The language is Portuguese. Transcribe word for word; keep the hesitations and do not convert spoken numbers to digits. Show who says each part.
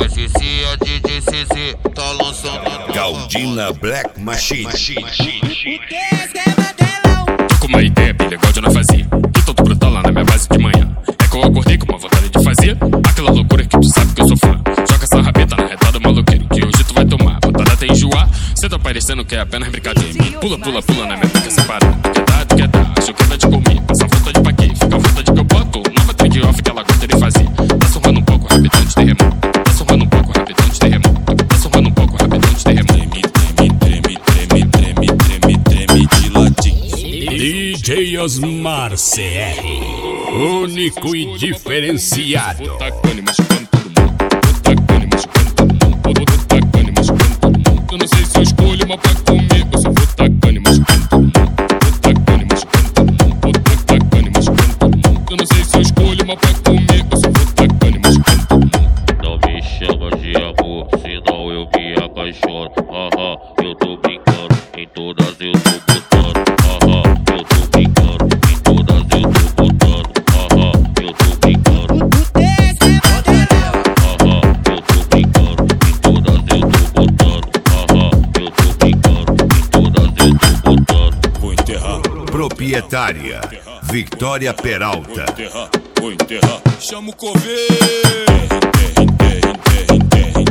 Speaker 1: Mas esse é D J C Z, tá lançando
Speaker 2: Galdina Black Machine.
Speaker 3: Tô com uma ideia bem legal de não fazer. Que todo brutal lá na minha base de manhã. É que eu acordei com uma vontade de fazer aquela loucura que tu sabe que eu sou fã. Joga essa rabeta na retada maloqueiro, que hoje tu vai tomar. Botada até enjoar, cê tá parecendo que é apenas brincadeira. Pula, pula, pula na minha pica separada. Tu quer dar, tu quer dar, achou que é de comer. Essa vontade pra quê? Fica a vontade que eu boto. Nova trade off que ela gosta de fazer. Tá surrando um pouco, rapidão de terremoto. Tá surrando um pouco, rapidão de terremoto. Tá surrando um pouco, rapidão de terremoto.
Speaker 2: Treme, treme, treme, treme, treme, treme de latim.
Speaker 4: D J Osmar C R, único e diferenciado.
Speaker 3: Vou tacando e machucando todo mundo. Vou tacando e machucando todo mundo. Vou tacando e machucando todo mundo. Eu não sei se eu escolho uma pra comer. Eu só vou tacando e machucando todo mundo. Vou tacando e machucando todo mundo. Vou tacando e machucando todo mundo. Eu não sei se eu escolho uma pra comer. Eu só vou tacando e machucando todo mundo.
Speaker 1: Não me chama de amor, senão eu me apaixono. Aham, eu tô brincando, em todas eu tô botando. Aham, eu tô brincando, em todas eu tô botando. Aham, eu tô brincando. Aham, eu tô brincando, em todas eu tô botando. Aham, eu tô brincando, em todas eu tô botando.
Speaker 2: Vou enterrar. Proprietária Victoria Peralta.
Speaker 3: Vou enterrar, vou enterrar. Chama o coveiro. Enterra, enterra, enterra, enterra.